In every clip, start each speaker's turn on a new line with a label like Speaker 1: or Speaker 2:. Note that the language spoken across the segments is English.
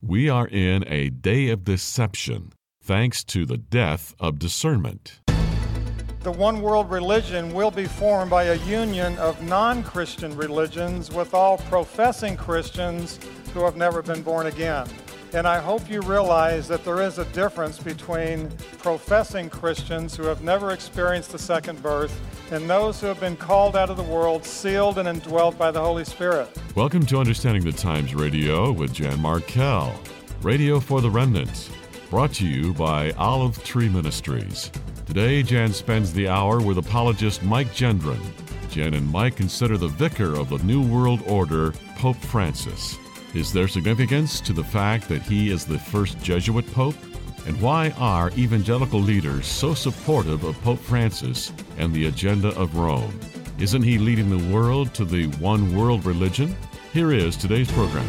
Speaker 1: We are in a day of deception, thanks to the death of discernment.
Speaker 2: The one world religion will be formed by a union of non-Christian religions with all professing Christians who have never been born again. And I hope you realize that there is a difference between professing Christians who have never experienced the second birth and those who have been called out of the world, sealed and indwelt by the Holy Spirit.
Speaker 1: Welcome to Understanding the Times Radio with Jan Markell, Radio for the Remnant, brought to you by Olive Tree Ministries. Today, Jan spends the hour with apologist Mike Gendron. Jan and Mike consider the vicar of the New World Order, Pope Francis. Is there significance to the fact that he is the first Jesuit pope? And why are evangelical leaders so supportive of Pope Francis and the agenda of Rome? Isn't he leading the world to the one world religion? Here is today's program.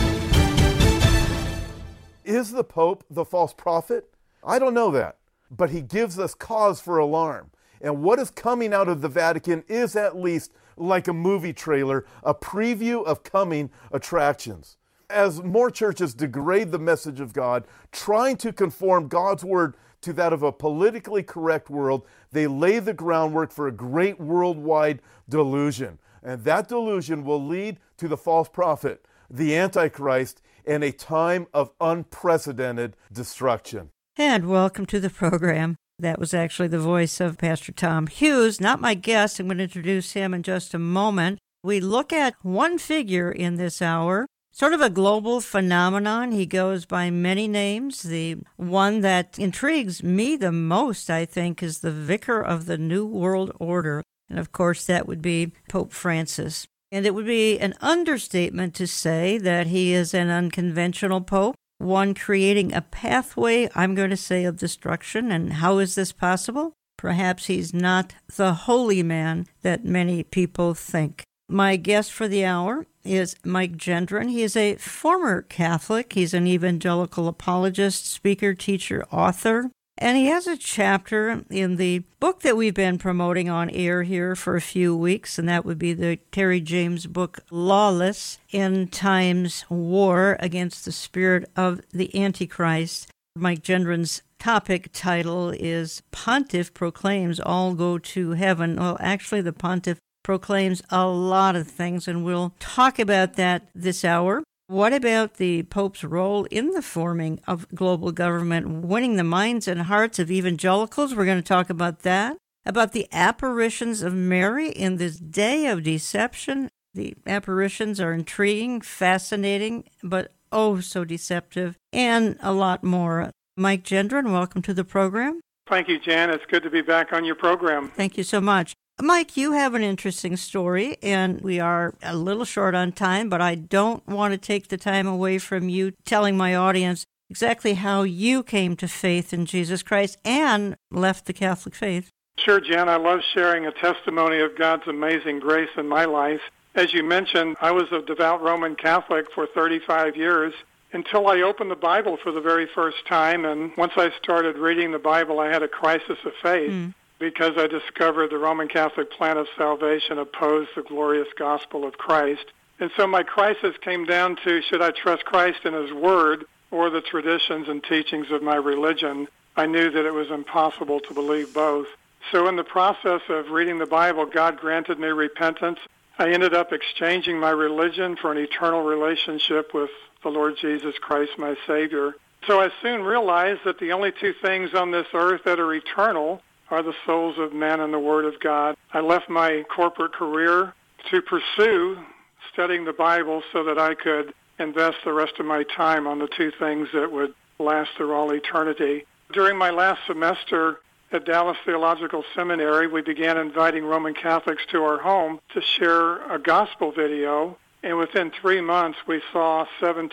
Speaker 3: Is the Pope the false prophet? I don't know that, but he gives us cause for alarm. And what is coming out of the Vatican is at least like a movie trailer, a preview of coming attractions. As more churches degrade the message of God, trying to conform God's word to that of a politically correct world, they lay the groundwork for a great worldwide delusion. And that delusion will lead to the false prophet, the Antichrist, and a time of unprecedented destruction.
Speaker 4: And welcome to the program. That was actually the voice of Pastor Tom Hughes, not my guest. I'm going to introduce him in just a moment. We look at one figure in this hour, sort of a global phenomenon. He goes by many names. The one that intrigues me the most, I think, is the Vicar of the New World Order. And of course, that would be Pope Francis. And it would be an understatement to say that he is an unconventional pope, one creating a pathway, I'm going to say, of destruction. And how is this possible? Perhaps he's not the holy man that many people think. My guest for the hour is Mike Gendron. He is a former Catholic. He's an evangelical apologist, speaker, teacher, author. And he has a chapter in the book that we've been promoting on air here for a few weeks, and that would be the Terry James book, Lawless, End Times War Against the Spirit of the Antichrist. Mike Gendron's topic title is Pontiff Proclaims All Go to Heaven. Well, actually, the Pontiff proclaims a lot of things, and we'll talk about that this hour. What about the Pope's role in the forming of global government, winning the minds and hearts of evangelicals? We're going to talk about that, about the apparitions of Mary in this day of deception. The apparitions are intriguing, fascinating, but oh so deceptive, and a lot more. Mike Gendron, welcome to the program.
Speaker 2: Thank you, Jan. It's good to be back on your program.
Speaker 4: Thank you so much. Mike, you have an interesting story, and we are a little short on time, but I don't want to take the time away from you telling my audience exactly how you came to faith in Jesus Christ and left the Catholic faith.
Speaker 2: Sure, Jan. I love sharing a testimony of God's amazing grace in my life. As you mentioned, I was a devout Roman Catholic for 35 years until I opened the Bible for the very first time, and once I started reading the Bible, I had a crisis of faith. Because I discovered the Roman Catholic plan of salvation opposed the glorious gospel of Christ. And so my crisis came down to, should I trust Christ and His Word or the traditions and teachings of my religion? I knew that it was impossible to believe both. So in the process of reading the Bible, God granted me repentance. I ended up exchanging my religion for an eternal relationship with the Lord Jesus Christ, my Savior. So I soon realized that the only two things on this earth that are eternal are the souls of men and the Word of God. I left my corporate career to pursue studying the Bible so that I could invest the rest of my time on the two things that would last through all eternity. During my last semester at Dallas Theological Seminary, we began inviting Roman Catholics to our home to share a gospel video, and within 3 months we saw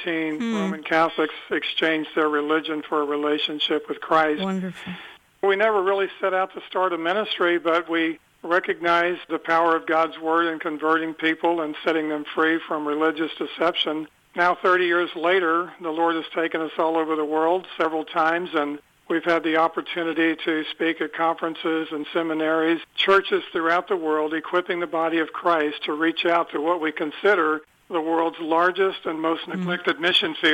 Speaker 2: 17 Roman Catholics exchange their religion for a relationship with Christ.
Speaker 4: Wonderful.
Speaker 2: We never really set out to start a ministry, but we recognized the power of God's Word in converting people and setting them free from religious deception. Now, 30 years later, the Lord has taken us all over the world several times, and we've had the opportunity to speak at conferences and seminaries, churches throughout the world, equipping the body of Christ to reach out to what we consider the world's largest and most neglected mission field,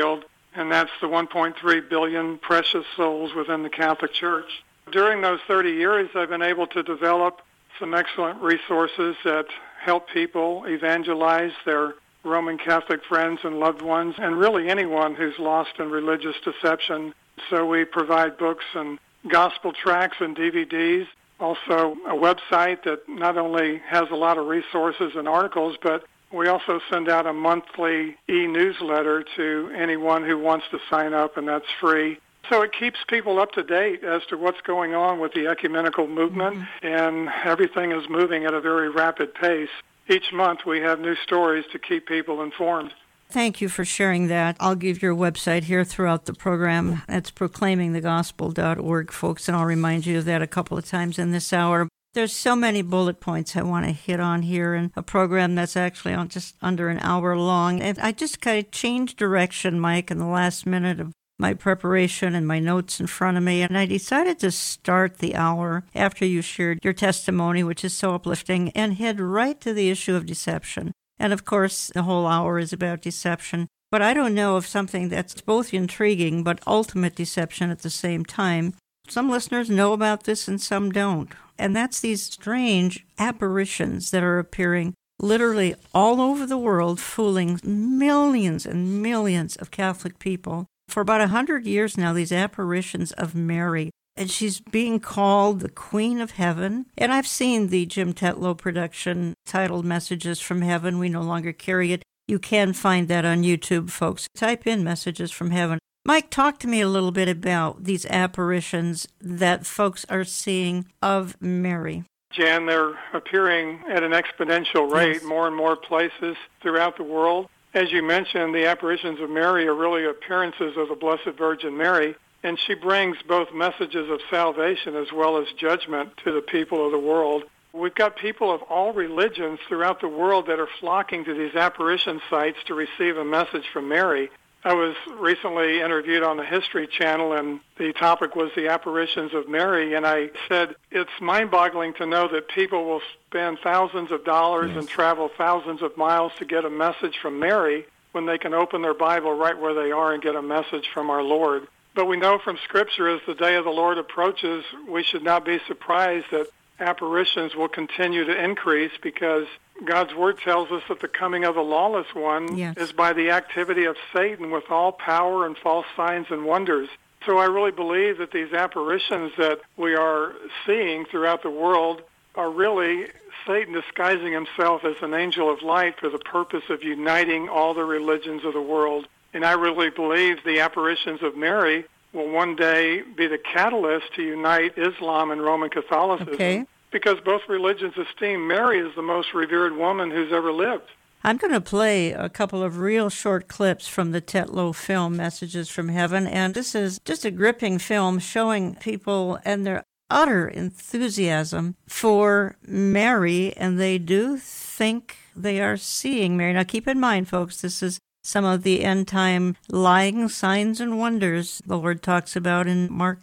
Speaker 2: and that's the 1.3 billion precious souls within the Catholic Church. During those 30 years, I've been able to develop some excellent resources that help people evangelize their Roman Catholic friends and loved ones, and really anyone who's lost in religious deception. So we provide books and gospel tracts and DVDs, also a website that not only has a lot of resources and articles, but we also send out a monthly e-newsletter to anyone who wants to sign up, and that's free. So it keeps people up to date as to what's going on with the ecumenical movement, and everything is moving at a very rapid pace. Each month we have new stories to keep people informed.
Speaker 4: Thank you for sharing that. I'll give your website here throughout the program. That's proclaimingthegospel.org, folks, and I'll remind you of that a couple of times in this hour. There's so many bullet points I want to hit on here in a program that's actually on just under an hour long. And I just kind of changed direction, Mike, in the last minute of my preparation and my notes in front of me, and I decided to start the hour after you shared your testimony, which is so uplifting, and head right to the issue of deception. And of course, the whole hour is about deception. But I don't know of something that's both intriguing but ultimate deception at the same time. Some listeners know about this and some don't. And that's these strange apparitions that are appearing literally all over the world, fooling millions and millions of Catholic people. For about 100 years now, these apparitions of Mary, and she's being called the Queen of Heaven. And I've seen the Jim Tetlow production titled Messages from Heaven. We no longer carry it. You can find that on YouTube, folks. Type in Messages from Heaven. Mike, talk to me a little bit about these apparitions that folks are seeing of Mary.
Speaker 2: Jan, they're appearing at an exponential rate, more and more places throughout the world. As you mentioned, the apparitions of Mary are really appearances of the Blessed Virgin Mary, and she brings both messages of salvation as well as judgment to the people of the world. We've got people of all religions throughout the world that are flocking to these apparition sites to receive a message from Mary. I was recently interviewed on the History Channel, and the topic was the apparitions of Mary, and I said it's mind-boggling to know that people will spend thousands of dollars and travel thousands of miles to get a message from Mary when they can open their Bible right where they are and get a message from our Lord. But we know from Scripture as the day of the Lord approaches, we should not be surprised that apparitions will continue to increase, because God's Word tells us that the coming of the lawless one is by the activity of Satan with all power and false signs and wonders. So I really believe that these apparitions that we are seeing throughout the world are really Satan disguising himself as an angel of light for the purpose of uniting all the religions of the world. And I really believe the apparitions of Mary will one day be the catalyst to unite Islam and Roman Catholicism, because both religions esteem Mary as the most revered woman who's ever lived.
Speaker 4: I'm going to play a couple of real short clips from the Tetlow film, Messages from Heaven, and this is just a gripping film showing people and their utter enthusiasm for Mary, and they do think they are seeing Mary. Now, keep in mind, folks, this is some of the end-time lying signs and wonders the Lord talks about in Mark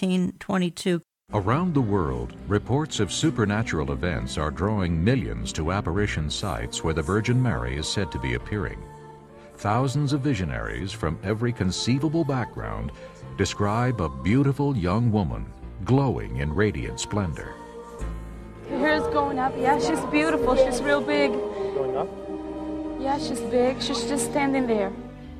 Speaker 4: 13:22.
Speaker 5: Around the world, reports of supernatural events are drawing millions to apparition sites where the Virgin Mary is said to be appearing. Thousands of visionaries from every conceivable background describe a beautiful young woman glowing in radiant splendor.
Speaker 6: Her hair's going up. Yeah, she's beautiful. She's real big.
Speaker 7: Going up?
Speaker 6: Yeah, she's big. She's just standing there.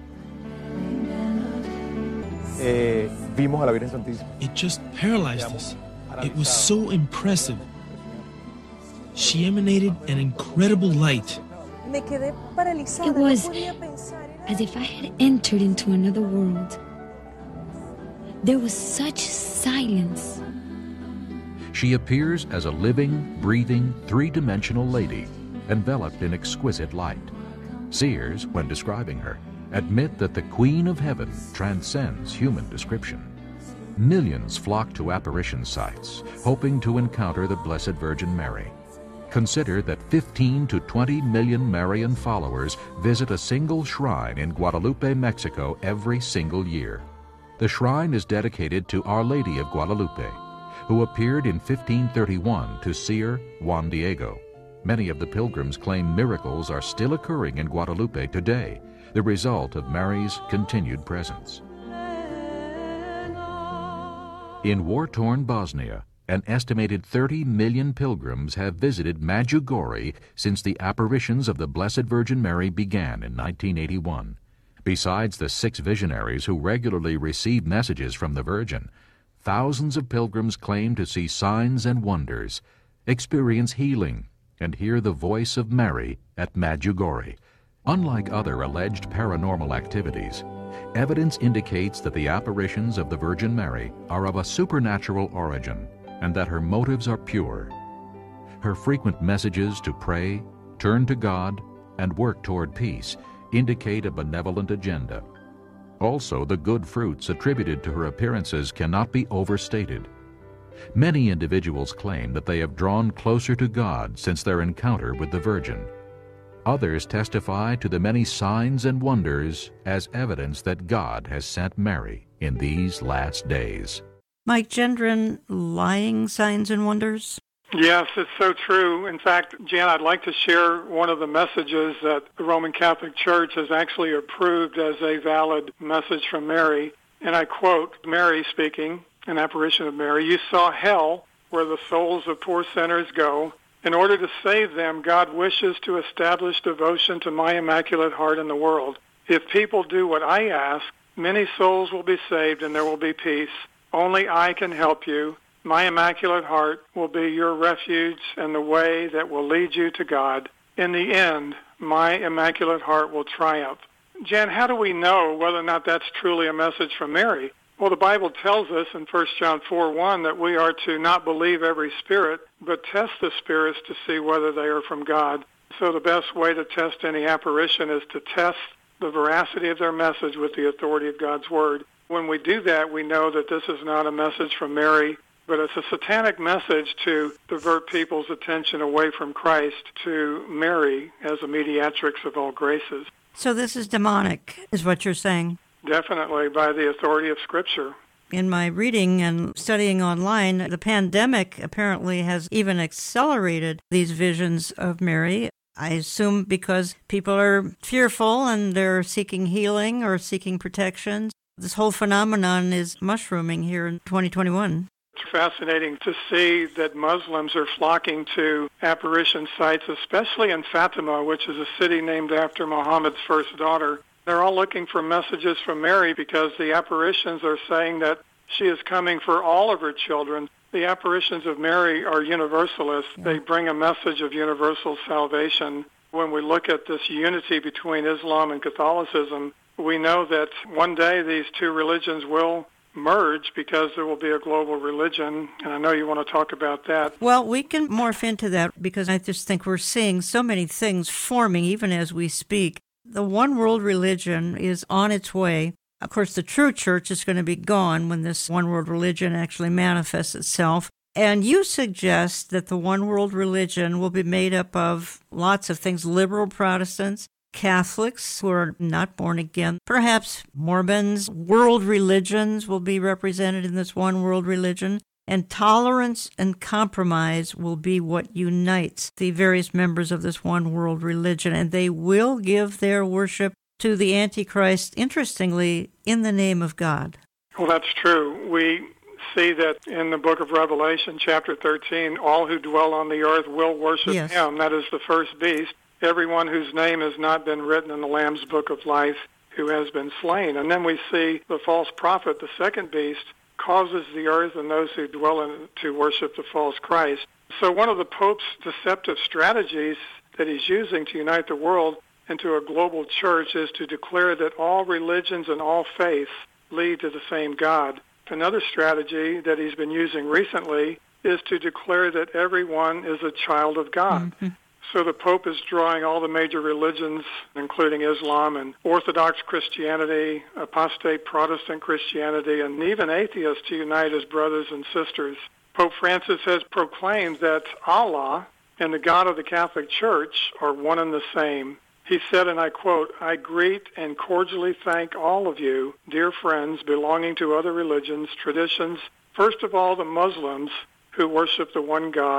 Speaker 7: Vimos a la Virgen Santísima.
Speaker 8: It just paralyzed us. It was so impressive. She emanated an incredible light.
Speaker 9: It was as if I had entered into another world. There was such silence.
Speaker 5: She appears as a living, breathing, three-dimensional lady, enveloped in exquisite light. Seers, when describing her, admit that the Queen of Heaven transcends human description. Millions flock to apparition sites, hoping to encounter the Blessed Virgin Mary. Consider that 15 to 20 million Marian followers visit a single shrine in Guadalupe, Mexico every single year. The shrine is dedicated to Our Lady of Guadalupe, who appeared in 1531 to seer Juan Diego. Many of the pilgrims claim miracles are still occurring in Guadalupe today, the result of Mary's continued presence. In war-torn Bosnia, an estimated 30 million pilgrims have visited Medjugorje since the apparitions of the Blessed Virgin Mary began in 1981. Besides the 6 visionaries who regularly receive messages from the Virgin, thousands of pilgrims claim to see signs and wonders, experience healing, and hear the voice of Mary at Medjugorje. Unlike other alleged paranormal activities, evidence indicates that the apparitions of the Virgin Mary are of a supernatural origin and that her motives are pure. Her frequent messages to pray, turn to God, and work toward peace indicate a benevolent agenda. Also, the good fruits attributed to her appearances cannot be overstated. Many individuals claim that they have drawn closer to God since their encounter with the Virgin. Others testify to the many signs and wonders as evidence that God has sent Mary in these last days.
Speaker 4: Mike Gendron, lying signs and wonders?
Speaker 2: Yes, it's so true. In fact, Jan, I'd like to share one of the messages that the Roman Catholic Church has actually approved as a valid message from Mary. And I quote Mary speaking, an apparition of Mary, "You saw hell, where the souls of poor sinners go. In order to save them, God wishes to establish devotion to my Immaculate Heart in the world. If people do what I ask, many souls will be saved and there will be peace. Only I can help you. My Immaculate Heart will be your refuge and the way that will lead you to God. In the end, my Immaculate Heart will triumph." Jan, how do we know whether or not that's truly a message from Mary? Well, the Bible tells us in 1 John 4:1 that we are to not believe every spirit, but test the spirits to see whether they are from God. So the best way to test any apparition is to test the veracity of their message with the authority of God's Word. When we do that, we know that this is not a message from Mary, but it's a satanic message to divert people's attention away from Christ to Mary as a mediatrix of all graces.
Speaker 4: So this is demonic, is what you're saying?
Speaker 2: Definitely, by the authority of Scripture.
Speaker 4: In my reading and studying online, the pandemic apparently has even accelerated these visions of Mary. I assume because people are fearful and they're seeking healing or seeking protection. This whole phenomenon is mushrooming here in 2021.
Speaker 2: It's fascinating to see that Muslims are flocking to apparition sites, especially in Fatima, which is a city named after Muhammad's first daughter. They're all looking for messages from Mary because the apparitions are saying that she is coming for all of her children. The apparitions of Mary are universalists. They bring a message of universal salvation. When we look at this unity between Islam and Catholicism, we know that one day these two religions will merge because there will be a global religion, and I know you want to talk about that.
Speaker 4: Well, we can morph into that because I just think we're seeing so many things forming even as we speak. The one world religion is on its way. Of course, the true church is going to be gone when this one world religion actually manifests itself. And you suggest that the one world religion will be made up of lots of things, liberal Protestants, Catholics who are not born again, perhaps Mormons, world religions will be represented in this one world religion, and tolerance and compromise will be what unites the various members of this one world religion, and they will give their worship to the Antichrist, interestingly, in the name of God.
Speaker 2: Well, that's true. We see that in the book of Revelation, chapter 13, all who dwell on the earth will worship him. That is the first beast. Everyone whose name has not been written in the Lamb's book of life who has been slain. And then we see the false prophet, the second beast, causes the earth and those who dwell in it to worship the false Christ. So one of the Pope's deceptive strategies that he's using to unite the world into a global church is to declare that all religions and all faiths lead to the same God. Another strategy that he's been using recently is to declare that everyone is a child of God. Mm-hmm. So the Pope is drawing all the major religions, including Islam and Orthodox Christianity, apostate Protestant Christianity, and even atheists to unite as brothers and sisters. Pope Francis has proclaimed that Allah and the God of the Catholic Church are one and the same. He said, and I quote, "I greet and cordially thank all of you, dear friends belonging to other religions, traditions, first of all the Muslims who worship the one God,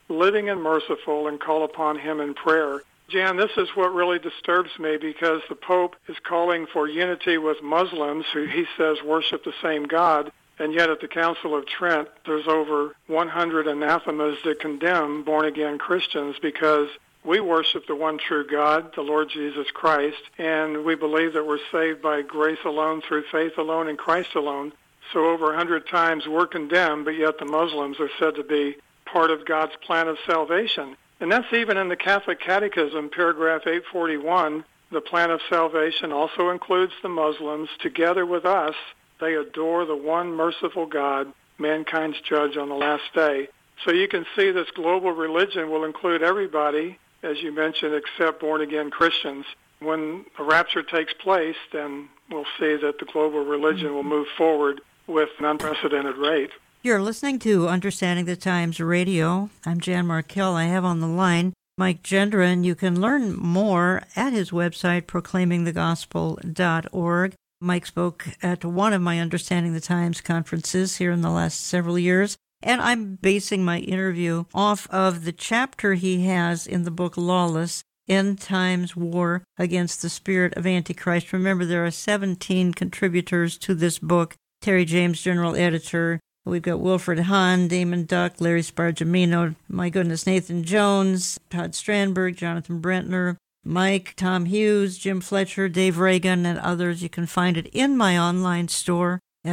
Speaker 2: living and merciful, and call upon him in prayer. Jan, this is what really disturbs me, because the Pope is calling for unity with Muslims who he says worship the same God, and yet at the Council of Trent there's over 100 anathemas that condemn born-again Christians because we worship the one true God, the Lord Jesus Christ, and we believe that we're saved by grace alone, through faith alone, in Christ alone. So over 100 times we're condemned, but yet the Muslims are said to be part of God's plan of salvation. And that's even in the Catholic Catechism, paragraph 841. The plan of salvation also includes the Muslims. Together with us, they adore the one merciful God, mankind's judge on the last day. So you can see this global religion will include everybody, as you mentioned, except born-again Christians. When the rapture takes place, then we'll see that the global religion will move forward with an unprecedented rate.
Speaker 4: You're listening to Understanding the Times Radio. I'm Jan Markell. I have on the line Mike Gendron. You can learn more at his website, proclaimingthegospel.org. Mike spoke at one of my Understanding the Times conferences here in the last several years, and I'm basing my interview off of the chapter he has in the book Lawless, End Times War Against the Spirit of Antichrist. Remember, there are 17 contributors to this book. Terry James, general editor. We've got Wilfred Hahn, Damon Duck, Larry Spargimino, Nathan Jones, Todd Strandberg, Jonathan Brentner, Mike, Tom Hughes, Jim Fletcher, Dave Reagan, and others. You can find it in my online store at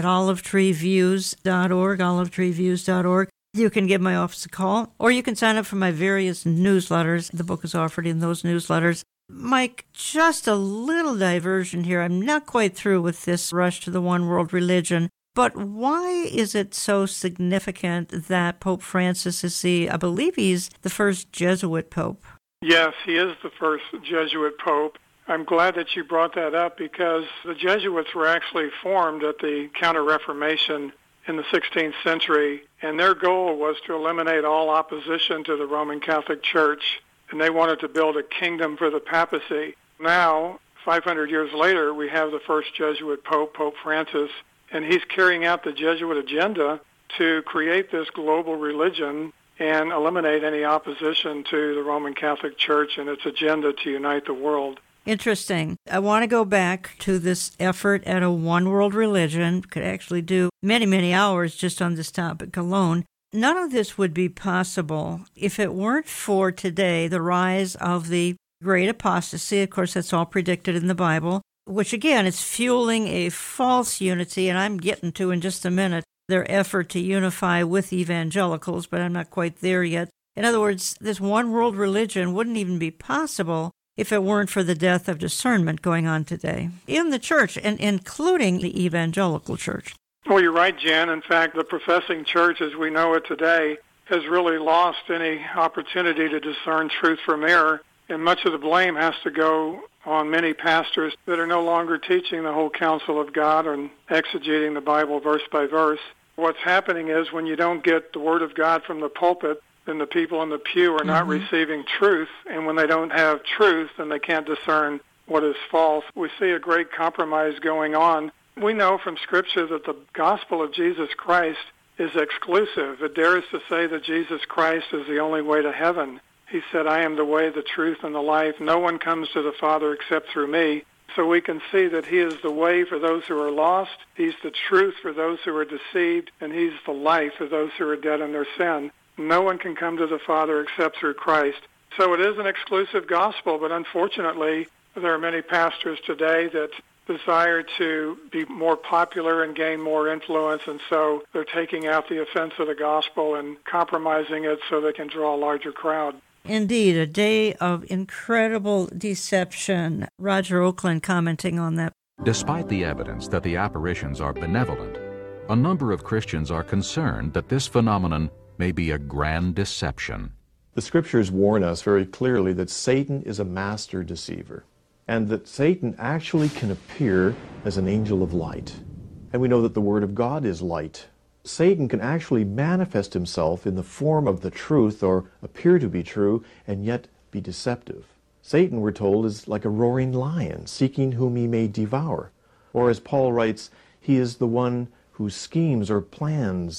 Speaker 4: olivetreeviews.org, olivetreeviews.org. You can give my office a call, or you can sign up for my various newsletters. The book is offered in those newsletters. Mike, just a little diversion here. I'm not quite through with this rush to the one world religion. But why is it so significant that Pope Francis is I believe he's the first Jesuit Pope?
Speaker 2: Yes, he is the first Jesuit Pope. I'm glad that you brought that up, because the Jesuits were actually formed at the Counter-Reformation in the 16th century, and their goal was to eliminate all opposition to the Roman Catholic Church, and they wanted to build a kingdom for the papacy. Now, 500 years later, we have the first Jesuit Pope, Pope Francis, and he's carrying out the Jesuit agenda to create this global religion and eliminate any opposition to the Roman Catholic Church and its agenda to unite the world.
Speaker 4: Interesting. I want to go back to this effort at a one world religion. Could actually do many, many hours just on this topic alone. None of this would be possible if it weren't for today, the rise of the great apostasy. Of course, that's all predicted in the Bible, which again is fueling a false unity, and I'm getting to in just a minute their effort to unify with evangelicals, but I'm not quite there yet. In other words, this one world religion wouldn't even be possible if it weren't for the death of discernment going on today in the church, and including the evangelical church.
Speaker 2: Well, you're right, Jan. In fact, the professing church as we know it today has really lost any opportunity to discern truth from error, and much of the blame has to go on many pastors that are no longer teaching the whole counsel of God and exegeting the Bible verse by verse. What's happening is when you don't get the Word of God from the pulpit, then the people in the pew are not receiving truth, and when they don't have truth, then they can't discern what is false. We see a great compromise going on. We know from Scripture that the gospel of Jesus Christ is exclusive. It dares to say that Jesus Christ is the only way to heaven. He said, I am the way, the truth, and the life. No one comes to the Father except through me. So we can see that he is the way for those who are lost. He's the truth for those who are deceived. And he's the life for those who are dead in their sin. No one can come to the Father except through Christ. So it is an exclusive gospel, but unfortunately, there are many pastors today that desire to be more popular and gain more influence, and so they're taking out the offense of the gospel and compromising it so they can draw a larger crowd.
Speaker 4: Indeed, a day of incredible deception. Roger Oakland commenting on that.
Speaker 5: Despite the evidence that the apparitions are benevolent, a number of Christians are concerned that this phenomenon may be a grand deception.
Speaker 7: The Scriptures warn us very clearly that Satan is a master deceiver, and that Satan actually can appear as an angel of light. And we know that the Word of God is light. Satan can actually manifest himself in the form of the truth, or appear to be true, and yet be deceptive. Satan, we're told, is like a roaring lion, seeking whom he may devour. Or as Paul writes, he is the one whose schemes or plans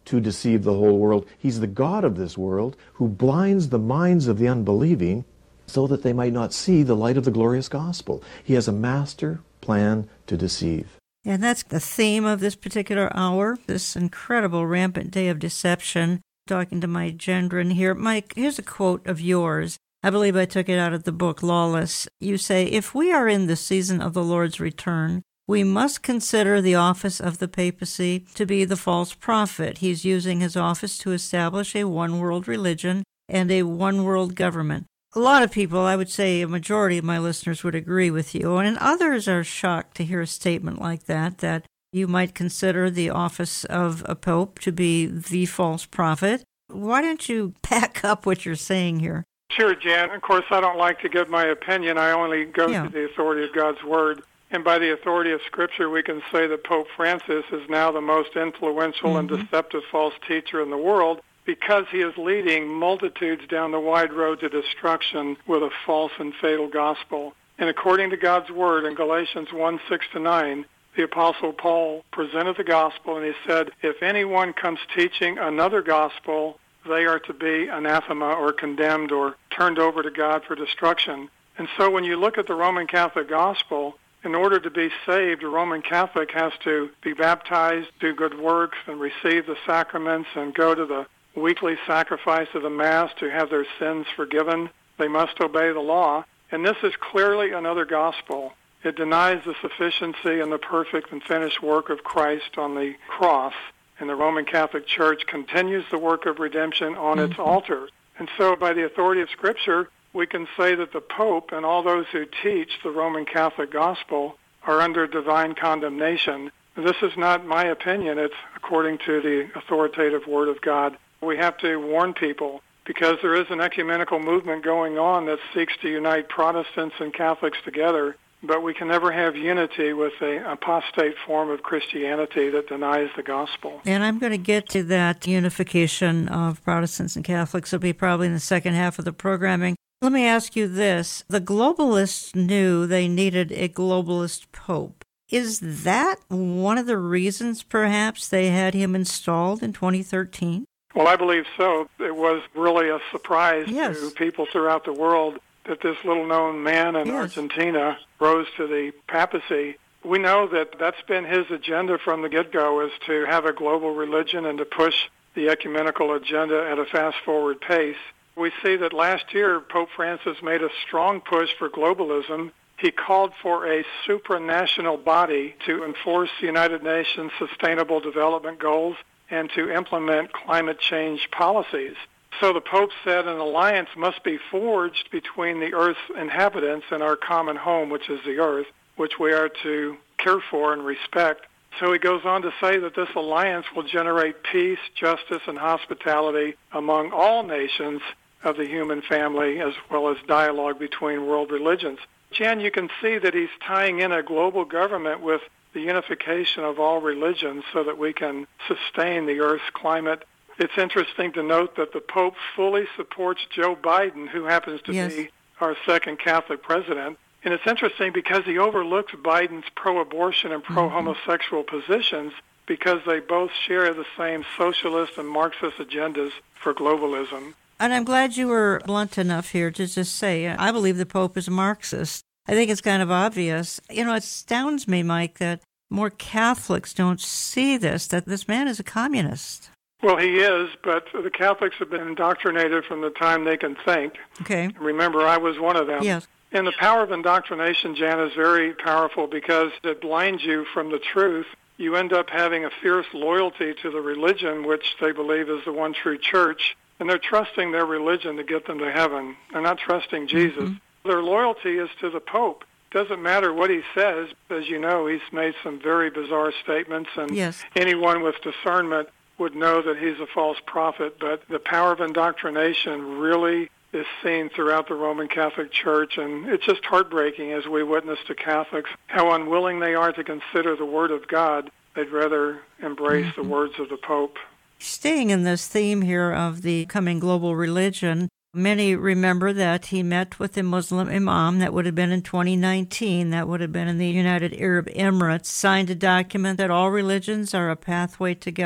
Speaker 7: to deceive the whole world. He's the God of this world who blinds the minds of the unbelieving so that they might not see the light of the glorious gospel. He has a master plan to deceive.
Speaker 4: And that's the theme of this particular hour, this incredible rampant day of deception. Talking to Mike Gendron here. Mike, here's a quote of yours. I believe I took it out of the book Lawless. You say, "If we are in the season of the Lord's return, we must consider the office of the papacy to be the false prophet. He's using his office to establish a one-world religion and a one-world government." A lot of people, I would say a majority of my listeners would agree with you, and others are shocked to hear a statement like that you might consider the office of a pope to be the false prophet. Why don't you back up what you're saying here?
Speaker 2: Sure, Jan. Of course, I don't like to give my opinion. I only go to the authority of God's Word. And by the authority of Scripture, we can say that Pope Francis is now the most influential and deceptive false teacher in the world, because he is leading multitudes down the wide road to destruction with a false and fatal gospel. And according to God's Word in Galatians 1:6-9, the Apostle Paul presented the gospel, and he said, if anyone comes teaching another gospel, they are to be anathema or condemned or turned over to God for destruction. And so when you look at the Roman Catholic gospel, in order to be saved, a Roman Catholic has to be baptized, do good works, and receive the sacraments, and go to the weekly sacrifice of the Mass to have their sins forgiven. They must obey the law. And this is clearly another gospel. It denies the sufficiency and the perfect and finished work of Christ on the cross. And the Roman Catholic Church continues the work of redemption on its altar. And so by the authority of Scripture, we can say that the Pope and all those who teach the Roman Catholic gospel are under divine condemnation. This is not my opinion. It's according to the authoritative Word of God. We have to warn people, because there is an ecumenical movement going on that seeks to unite Protestants and Catholics together, but we can never have unity with an apostate form of Christianity that denies the gospel.
Speaker 4: And I'm going to get to that unification of Protestants and Catholics. It'll be probably in the second half of the programming. Let me ask you this. The globalists knew they needed a globalist pope. Is that one of the reasons, perhaps, they had him installed in 2013?
Speaker 2: Well, I believe so. It was really a surprise to people throughout the world that this little-known man in Argentina rose to the papacy. We know that that's been his agenda from the get-go, is to have a global religion and to push the ecumenical agenda at a fast-forward pace. We see that last year Pope Francis made a strong push for globalism. He called for a supranational body to enforce the United Nations Sustainable Development Goals and to implement climate change policies. So the Pope said an alliance must be forged between the Earth's inhabitants and our common home, which is the Earth, which we are to care for and respect. So he goes on to say that this alliance will generate peace, justice, and hospitality among all nations of the human family, as well as dialogue between world religions. Jan, you can see that he's tying in a global government with the unification of all religions so that we can sustain the Earth's climate. It's interesting to note that the Pope fully supports Joe Biden, who happens to be our second Catholic president. And it's interesting because he overlooks Biden's pro-abortion and pro-homosexual positions because they both share the same socialist and Marxist agendas for globalism.
Speaker 4: And I'm glad you were blunt enough here to just say, I believe the Pope is a Marxist. I think it's kind of obvious. You know, it astounds me, Mike, that more Catholics don't see this, that this man is a communist.
Speaker 2: Well, he is, but the Catholics have been indoctrinated from the time they can think.
Speaker 4: Okay.
Speaker 2: Remember, I was one of them.
Speaker 4: Yes.
Speaker 2: And the power of indoctrination, Jan, is very powerful because it blinds you from the truth. You end up having a fierce loyalty to the religion, which they believe is the one true church, and they're trusting their religion to get them to heaven. They're not trusting Jesus. Their loyalty is to the Pope. Doesn't matter what he says. As you know, he's made some very bizarre statements, and anyone with discernment would know that he's a false prophet. But the power of indoctrination really is seen throughout the Roman Catholic Church, and it's just heartbreaking as we witness to Catholics how unwilling they are to consider the Word of God. They'd rather embrace the words of the Pope.
Speaker 4: Staying in this theme here of the coming global religion, many remember that he met with the Muslim imam. That would have been in 2019. That would have been in the United Arab Emirates, signed a document that all religions are a pathway to God.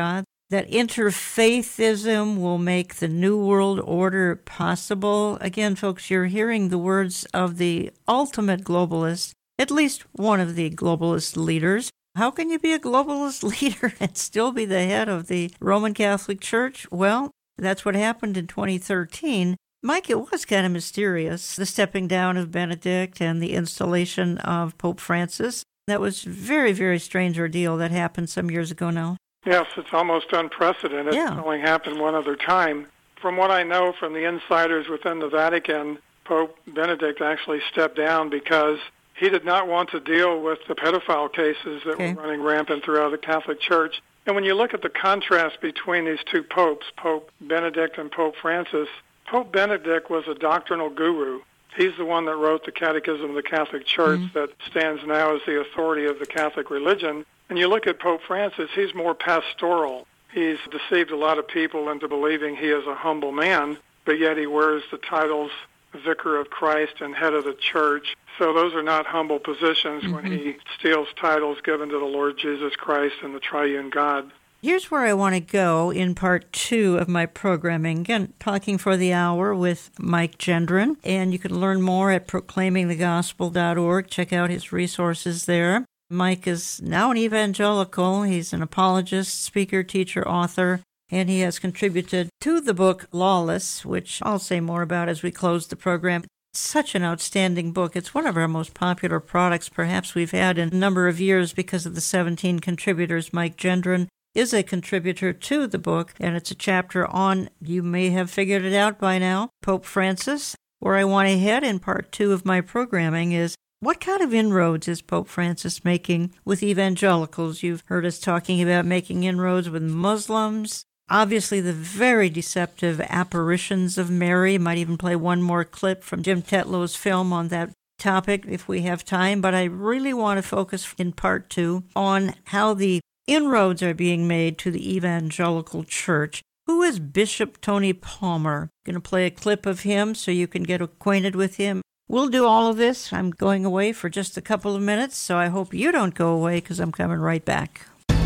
Speaker 4: that interfaithism will make the New World Order possible. Again, folks, you're hearing the words of the ultimate globalist, at least one of the globalist leaders. How can you be a globalist leader and still be the head of the Roman Catholic Church? Well, that's what happened in 2013. Mike, it was kind of mysterious, the stepping down of Benedict and the installation of Pope Francis. That was a very, very strange ordeal that happened some years ago now.
Speaker 2: Yes, it's almost unprecedented.
Speaker 4: Yeah.
Speaker 2: It's only happened one other time. From what I know from the insiders within the Vatican, Pope Benedict actually stepped down because he did not want to deal with the pedophile cases that were running rampant throughout the Catholic Church. And when you look at the contrast between these two popes, Pope Benedict and Pope Francis, Pope Benedict was a doctrinal guru. He's the one that wrote the Catechism of the Catholic Church that stands now as the authority of the Catholic religion. And you look at Pope Francis, he's more pastoral. He's deceived a lot of people into believing he is a humble man, but yet he wears the titles Vicar of Christ and Head of the Church. So those are not humble positions when he steals titles given to the Lord Jesus Christ and the Triune God.
Speaker 4: Here's where I want to go in part 2 of my programming. Again, talking for the hour with Mike Gendron. And you can learn more at proclaimingthegospel.org. Check out his resources there. Mike is now an evangelical. He's an apologist, speaker, teacher, author, and he has contributed to the book Lawless, which I'll say more about as we close the program. Such an outstanding book. It's one of our most popular products perhaps we've had in a number of years because of the 17 contributors. Mike Gendron is a contributor to the book, and it's a chapter on, you may have figured it out by now, Pope Francis. Where I want to head in part 2 of my programming is, what kind of inroads is Pope Francis making with evangelicals? You've heard us talking about making inroads with Muslims. Obviously, the very deceptive apparitions of Mary. Might even play one more clip from Jim Tetlow's film on that topic if we have time. But I really want to focus in part 2 on how the inroads are being made to the evangelical church. Who is Bishop Tony Palmer? I'm going to play a clip of him so you can get acquainted with him. We'll do all of this. I'm going away for just a couple of minutes, so I hope you don't go away because I'm coming right back.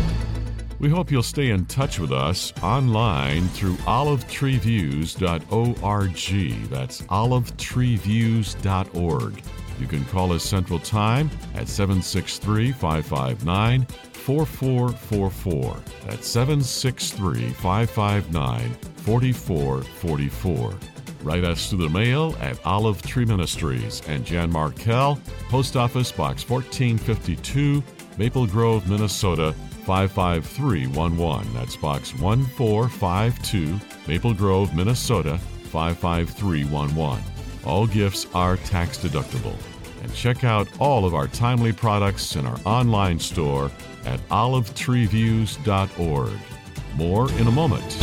Speaker 1: We hope you'll stay in touch with us online through olivetreeviews.org. That's olivetreeviews.org. You can call us Central Time at 763-559-4444. That's 763-559-4444. Write us through the mail at Olive Tree Ministries and Jan Markell, Post Office Box 1452, Maple Grove, Minnesota 55311. That's Box 1452, Maple Grove, Minnesota 55311. All gifts are tax deductible. And check out all of our timely products in our online store at olivetreeviews.org. More in a moment.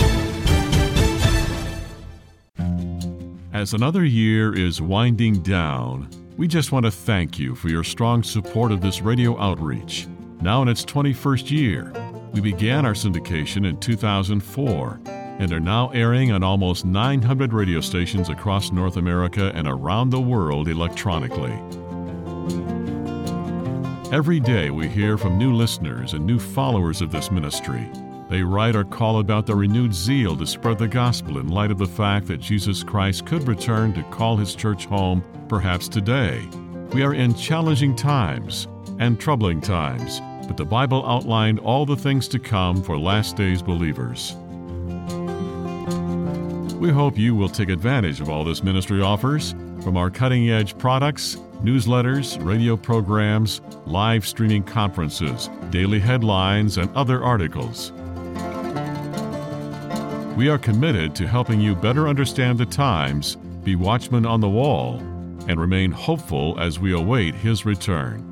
Speaker 1: As another year is winding down, we just want to thank you for your strong support of this radio outreach. Now in its 21st year, we began our syndication in 2004 and are now airing on almost 900 radio stations across North America and around the world electronically. Every day we hear from new listeners and new followers of this ministry. They write or call about their renewed zeal to spread the gospel in light of the fact that Jesus Christ could return to call his church home perhaps today. We are in challenging times and troubling times, but the Bible outlined all the things to come for last days believers. We hope you will take advantage of all this ministry offers, from our cutting-edge products, newsletters, radio programs, live streaming conferences, daily headlines, and other articles. We are committed to helping you better understand the times, be watchmen on the wall, and remain hopeful as we await his return.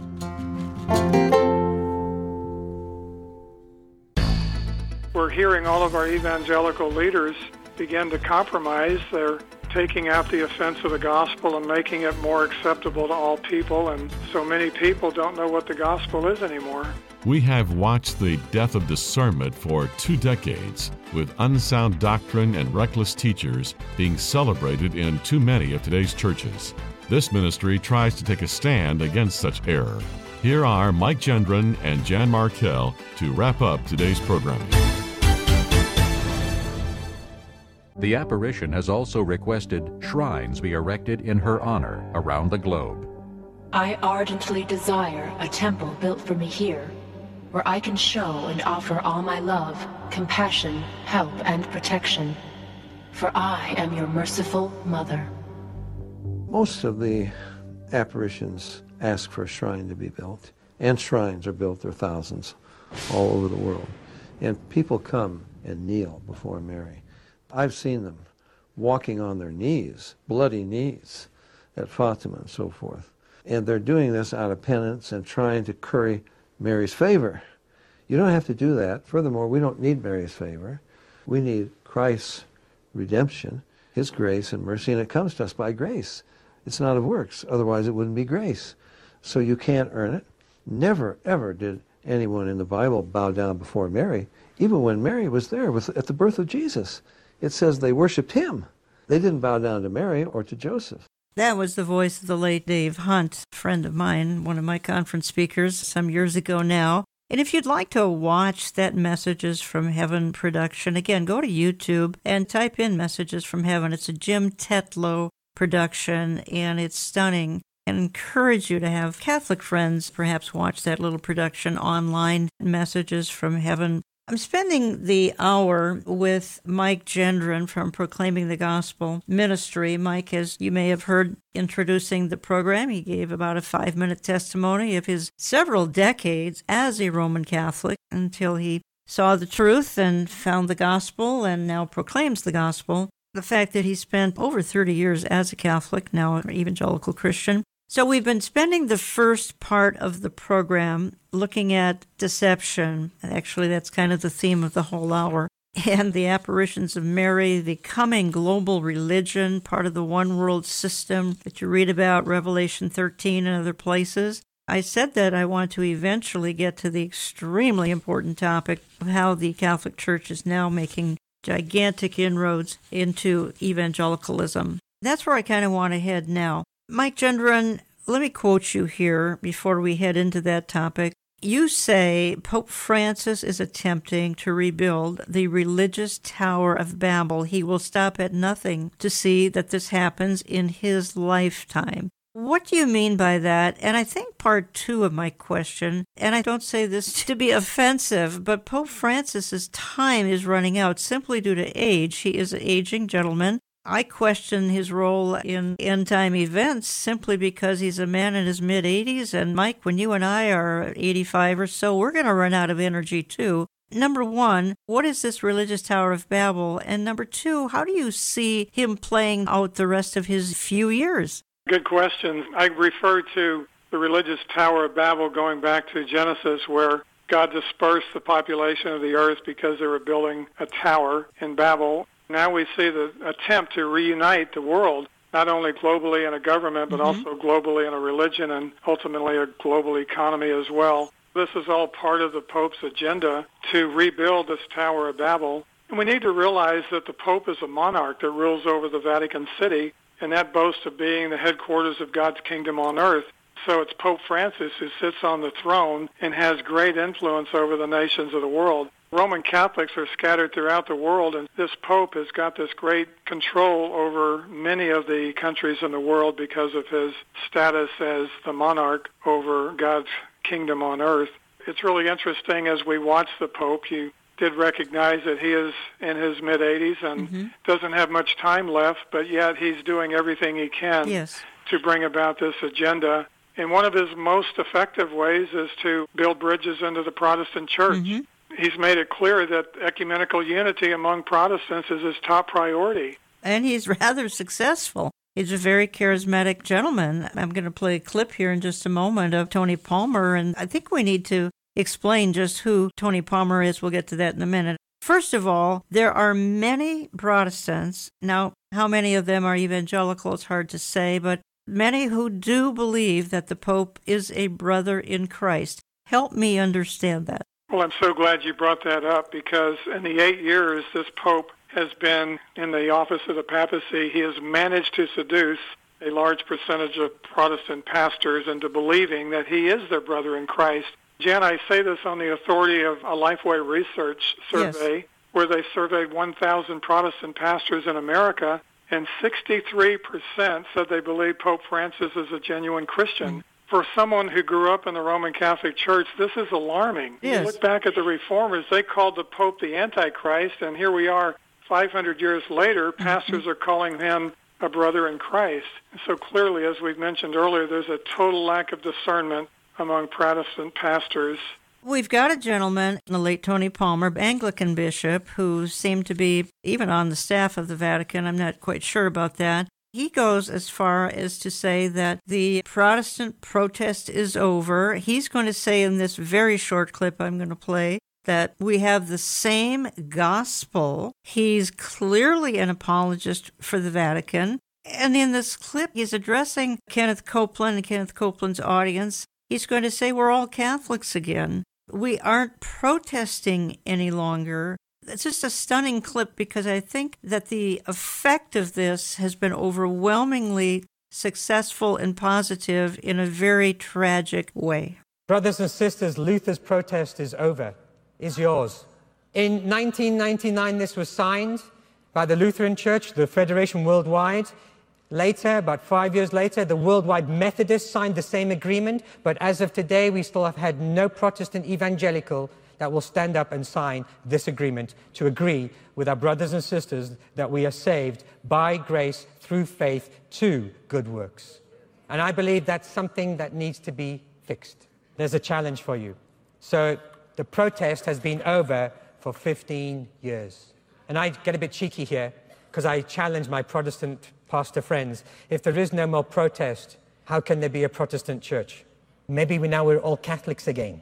Speaker 2: We're hearing all of our evangelical leaders begin to compromise. They're taking out the offense of the gospel and making it more acceptable to all people, and so many people don't know what the gospel is anymore.
Speaker 1: We have watched the death of discernment for 2 decades, with unsound doctrine and reckless teachers being celebrated in too many of today's churches. This ministry tries to take a stand against such error. Here are Mike Gendron and Jan Markell to wrap up today's programming.
Speaker 5: The apparition has also requested shrines be erected in her honor around the globe.
Speaker 10: I ardently desire a temple built for me here, where I can show and offer all my love, compassion, help, and protection. For I am your merciful mother.
Speaker 11: Most of the apparitions ask for a shrine to be built, and shrines are built. There are thousands all over the world. And people come and kneel before Mary. I've seen them walking on their knees, bloody knees, at Fatima and so forth. And they're doing this out of penance and trying to curry Mary's favor. You don't have to do that. Furthermore, we don't need Mary's favor. We need Christ's redemption, His grace and mercy, and it comes to us by grace. It's not of works, otherwise it wouldn't be grace. So you can't earn it. Never, ever did anyone in the Bible bow down before Mary, even when Mary was there at the birth of Jesus. It says they worshipped Him. They didn't bow down to Mary or to Joseph.
Speaker 4: That was the voice of the late Dave Hunt, a friend of mine, one of my conference speakers some years ago now. And if you'd like to watch that Messages from Heaven production, again, go to YouTube and type in Messages from Heaven. It's a Jim Tetlow production, and it's stunning. I encourage you to have Catholic friends perhaps watch that little production online, Messages from Heaven. I'm spending the hour with Mike Gendron from Proclaiming the Gospel Ministry. Mike, as you may have heard introducing the program, he gave about a 5-minute testimony of his several decades as a Roman Catholic until he saw the truth and found the gospel and now proclaims the gospel. The fact that he spent over 30 years as a Catholic, now an evangelical Christian. So we've been spending the first part of the program looking at deception. Actually, that's kind of the theme of the whole hour. And the apparitions of Mary, the coming global religion, part of the one world system that you read about, Revelation 13 and other places. I said that I want to eventually get to the extremely important topic of how the Catholic Church is now making gigantic inroads into evangelicalism. That's where I kind of want to head now. Mike Gendron, let me quote you here before we head into that topic. You say Pope Francis is attempting to rebuild the religious Tower of Babel. He will stop at nothing to see that this happens in his lifetime. What do you mean by that? And I think part two of my question, and I don't say this to be offensive, but Pope Francis's time is running out simply due to age. He is an aging gentleman. I question his role in end-time events simply because he's a man in his mid-80s, and Mike, when you and I are 85 or so, we're going to run out of energy too. Number one, what is this religious Tower of Babel? And number two, how do you see him playing out the rest of his few years?
Speaker 2: Good question. I refer to the religious Tower of Babel going back to Genesis, where God dispersed the population of the earth because they were building a tower in Babel. Now we see the attempt to reunite the world, not only globally in a government, but also globally in a religion and ultimately a global economy as well. This is all part of the Pope's agenda to rebuild this Tower of Babel. And we need to realize that the Pope is a monarch that rules over the Vatican City, and that boasts of being the headquarters of God's kingdom on earth. So it's Pope Francis who sits on the throne and has great influence over the nations of the world. Roman Catholics are scattered throughout the world, and this Pope has got this great control over many of the countries in the world because of his status as the monarch over God's kingdom on earth. It's really interesting as we watch the Pope. You did recognize that he is in his mid-80s and doesn't have much time left, but yet he's doing everything he can to bring about this agenda. And one of his most effective ways is to build bridges into the Protestant church. He's made it clear that ecumenical unity among Protestants is his top priority.
Speaker 4: And he's rather successful. He's a very charismatic gentleman. I'm going to play a clip here in just a moment of Tony Palmer, and I think we need to explain just who Tony Palmer is. We'll get to that in a minute. First of all, there are many Protestants. Now, how many of them are evangelical, it's hard to say, but many who do believe that the Pope is a brother in Christ. Help me understand that.
Speaker 2: Well, I'm so glad you brought that up, because in the 8 years this Pope has been in the office of the papacy, he has managed to seduce a large percentage of Protestant pastors into believing that he is their brother in Christ. Jan, I say this on the authority of a Lifeway Research survey. where they surveyed 1,000 Protestant pastors in America, and 63% said they believe Pope Francis is a genuine Christian. For someone who grew up in the Roman Catholic Church, this is alarming.
Speaker 4: Yes.
Speaker 2: You look back at the Reformers, they called the Pope the Antichrist, and here we are 500 years later, pastors are calling him a brother in Christ. So clearly, as we've mentioned earlier, there's a total lack of discernment among Protestant pastors.
Speaker 4: We've got a gentleman, the late Tony Palmer, Anglican bishop, who seemed to be even on the staff of the Vatican. I'm not quite sure about that. He goes as far as to say that the Protestant protest is over. He's going to say in this very short clip I'm going to play that we have the same gospel. He's clearly an apologist for the Vatican. And in this clip, he's addressing Kenneth Copeland and Kenneth Copeland's audience. He's going to say we're all Catholics again. We aren't protesting any longer. It's just a stunning clip because I think that the effect of this has been overwhelmingly successful and positive in a very tragic way.
Speaker 12: Brothers and sisters, Luther's protest is over, is yours. In 1999, this was signed by the Lutheran Church, the Federation Worldwide. Later, about 5 years later, the Worldwide Methodists signed the same agreement, but as of today, we still have had no Protestant evangelical that will stand up and sign this agreement to agree with our brothers and sisters that we are saved by grace through faith to good works. And I believe that's something that needs to be fixed. There's a challenge for you. So the protest has been over for 15 years. And I get a bit cheeky here because I challenge my Protestant pastor friends. If there is no more protest, how can there be a Protestant church? Maybe we're all Catholics again.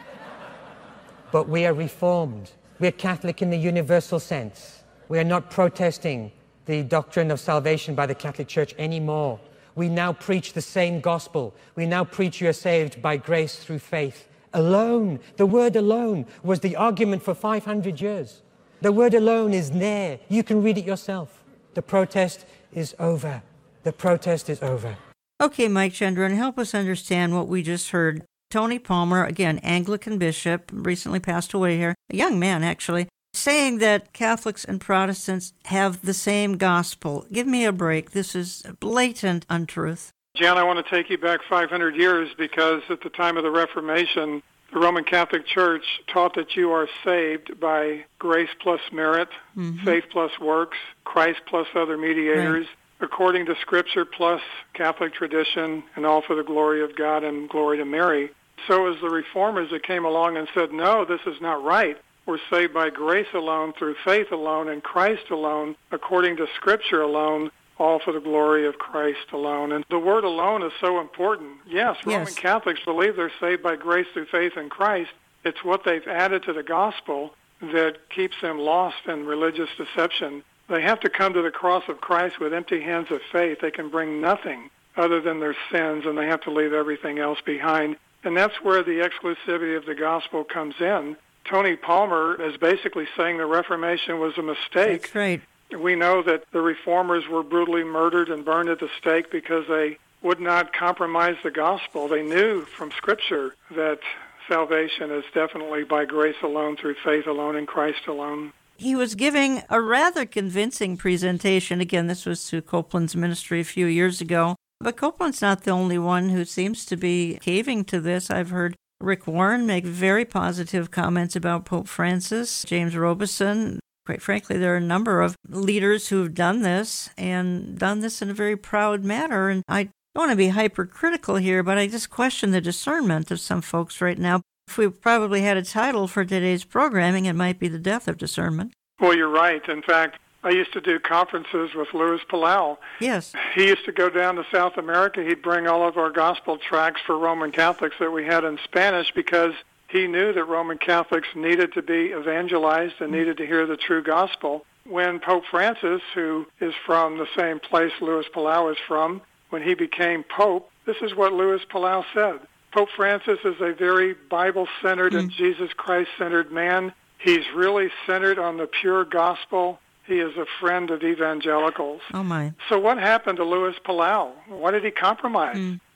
Speaker 12: But we are Reformed. We're Catholic in the universal sense. We are not protesting the doctrine of salvation by the Catholic Church anymore. We now preach the same gospel. We now preach you are saved by grace through faith alone. The word alone was the argument for 500 years. The word alone is there. You can read it yourself. The protest is over. The protest is over.
Speaker 4: Okay, Mike Gendron, help us understand what we just heard. Tony Palmer, again, Anglican bishop, recently passed away here, a young man actually, saying that Catholics and Protestants have the same gospel. Give me a break. This is blatant untruth.
Speaker 2: Jan, I want to take you back 500 years because at the time of the Reformation, the Roman Catholic Church taught that you are saved by grace plus merit, faith plus works, Christ plus other mediators, according to Scripture plus Catholic tradition, and all for the glory of God and glory to Mary. So as the Reformers that came along and said, no, this is not right. We're saved by grace alone, through faith alone, and Christ alone, according to Scripture alone, all for the glory of Christ alone. And the word alone is so important. Yes, Roman Catholics believe they're saved by grace through faith in Christ. It's what they've added to the gospel that keeps them lost in religious deception. They have to come to the cross of Christ with empty hands of faith. They can bring nothing other than their sins, and they have to leave everything else behind. And that's where the exclusivity of the gospel comes in. Tony Palmer is basically saying the Reformation was a mistake.
Speaker 4: That's right.
Speaker 2: We know that the Reformers were brutally murdered and burned at the stake because they would not compromise the gospel. They knew from Scripture that salvation is definitely by grace alone, through faith alone, in Christ alone.
Speaker 4: He was giving a rather convincing presentation. Again, this was to Copeland's ministry a few years ago. But Copeland's not the only one who seems to be caving to this. I've heard Rick Warren make very positive comments about Pope Francis, James Robeson. Quite frankly, there are a number of leaders who have done this and done this in a very proud manner. And I don't want to be hypercritical here, but I just question the discernment of some folks right now. If we probably had a title for today's programming, it might be The Death of Discernment.
Speaker 2: Well, you're right. In fact, I used to do conferences with Louis Palau.
Speaker 4: Yes.
Speaker 2: He used to go down to South America. He'd bring all of our gospel tracts for Roman Catholics that we had in Spanish because he knew that Roman Catholics needed to be evangelized and needed to hear the true gospel. When Pope Francis, who is from the same place Louis Palau is from, when he became Pope, this is what Louis Palau said. Pope Francis is a very Bible-centered and Jesus Christ-centered man. He's really centered on the pure gospel. He is a friend of evangelicals.
Speaker 4: Oh, my.
Speaker 2: So what happened to Louis Palau? Why did he compromise?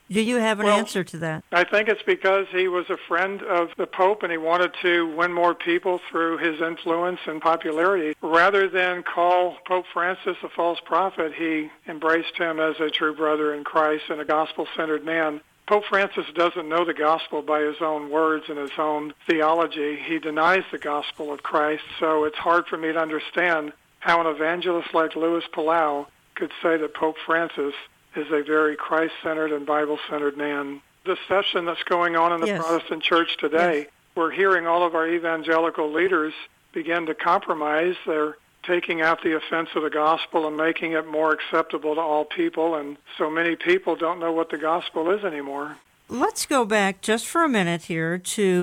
Speaker 4: Do you have an answer to that?
Speaker 2: I think it's because he was a friend of the Pope and he wanted to win more people through his influence and popularity. Rather than call Pope Francis a false prophet, he embraced him as a true brother in Christ and a gospel-centered man. Pope Francis doesn't know the gospel by his own words and his own theology. He denies the gospel of Christ, so it's hard for me to understand how an evangelist like Louis Palau could say that Pope Francis is a very Christ-centered and Bible-centered man. The session that's going on in the Protestant church today, we're hearing all of our evangelical leaders begin to compromise. They're taking out the offense of the gospel and making it more acceptable to all people, and so many people don't know what the gospel is anymore.
Speaker 4: Let's go back just for a minute here to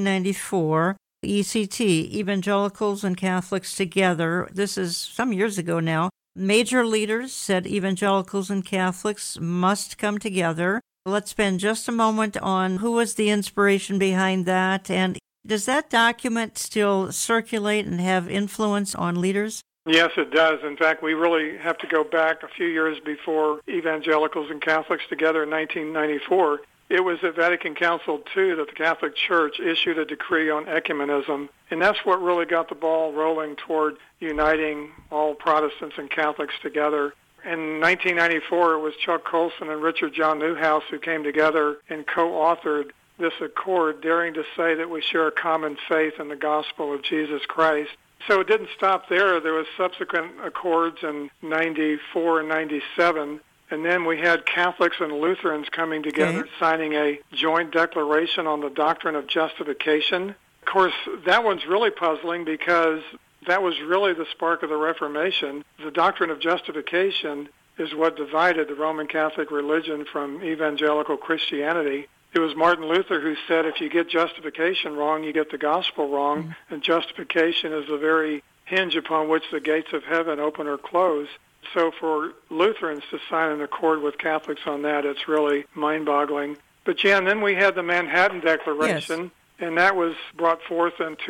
Speaker 4: 1994, ECT, Evangelicals and Catholics Together. This is some years ago now. Major leaders said evangelicals and Catholics must come together. Let's spend just a moment on who was the inspiration behind that, and does that document still circulate and have influence on leaders?
Speaker 2: Yes, it does. In fact, we really have to go back a few years before Evangelicals and Catholics Together in 1994. It was at Vatican Council II that the Catholic Church issued a decree on ecumenism, and that's what really got the ball rolling toward uniting all Protestants and Catholics together. In 1994, it was Chuck Colson and Richard John Newhouse who came together and co-authored this accord, daring to say that we share a common faith in the gospel of Jesus Christ. So it didn't stop there. There was subsequent accords in 94 and 97, and then we had Catholics and Lutherans coming together, signing a joint declaration on the doctrine of justification. Of course, that one's really puzzling because that was really the spark of the Reformation. The doctrine of justification is what divided the Roman Catholic religion from evangelical Christianity. It was Martin Luther who said if you get justification wrong, you get the gospel wrong, and justification is the very hinge upon which the gates of heaven open or close. So for Lutherans to sign an accord with Catholics on that, it's really mind-boggling. But Jan, then we had the Manhattan Declaration, and that was brought forth in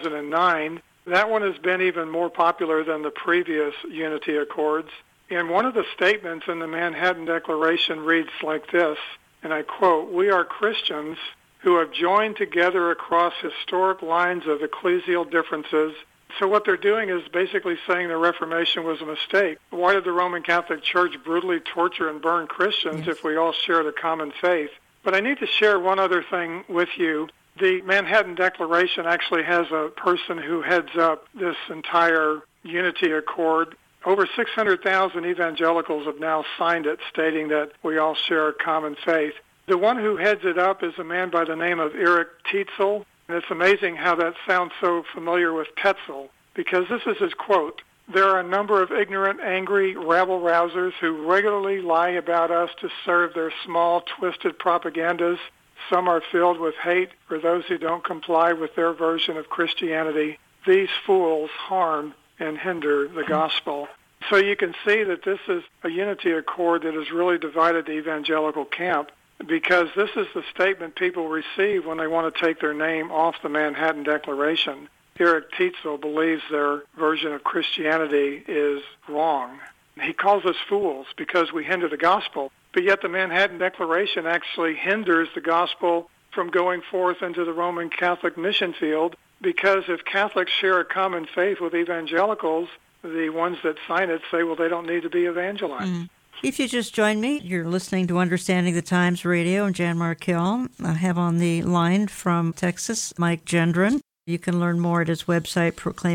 Speaker 2: 2009. That one has been even more popular than the previous Unity Accords. And one of the statements in the Manhattan Declaration reads like this, and I quote, "We are Christians who have joined together across historic lines of ecclesial differences." So what they're doing is basically saying the Reformation was a mistake. Why did the Roman Catholic Church brutally torture and burn Christians if we all shared a common faith? But I need to share one other thing with you. The Manhattan Declaration actually has a person who heads up this entire Unity Accord. Over 600,000 evangelicals have now signed it, stating that we all share a common faith. The one who heads it up is a man by the name of Eric Tetzel, and it's amazing how that sounds so familiar with Tetzel, because this is his quote, "There are a number of ignorant, angry rabble-rousers who regularly lie about us to serve their small, twisted propagandas. Some are filled with hate for those who don't comply with their version of Christianity. These fools harm and hinder the gospel." So you can see that this is a Unity Accord that has really divided the evangelical camp, because this is the statement people receive when they want to take their name off the Manhattan Declaration. Eric Tetzel believes their version of Christianity is wrong. He calls us fools because we hinder the gospel, but yet the Manhattan Declaration actually hinders the gospel from going forth into the Roman Catholic mission field, because if Catholics share a common faith with evangelicals, the ones that sign it say, well, they don't need to be evangelized.
Speaker 4: If you just joined me, you're listening to Understanding the Times Radio and Jan Markell. I have on the line from Texas, Mike Gendron. You can learn more at his website,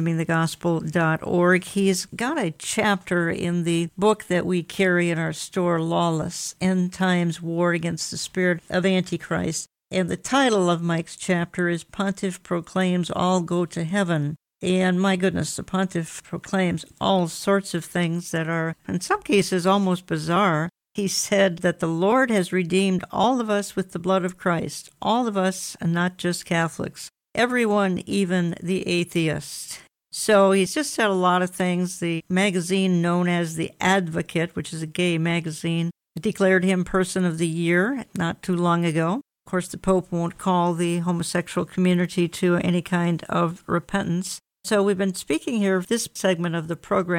Speaker 4: proclaimingthegospel.org. He's got a chapter in the book that we carry in our store, Lawless, End Times War Against the Spirit of Antichrist. And the title of Mike's chapter is Pontiff Proclaims All Go to Heaven. And my goodness, the Pontiff proclaims all sorts of things that are, in some cases, almost bizarre. He said that the Lord has redeemed all of us with the blood of Christ, all of us, and not just Catholics, everyone, even the atheist. So he's just said a lot of things. The magazine known as The Advocate, which is a gay magazine, declared him Person of the Year not too long ago. Of course, the Pope won't call the homosexual community to any kind of repentance. So we've been speaking here, this segment of the program,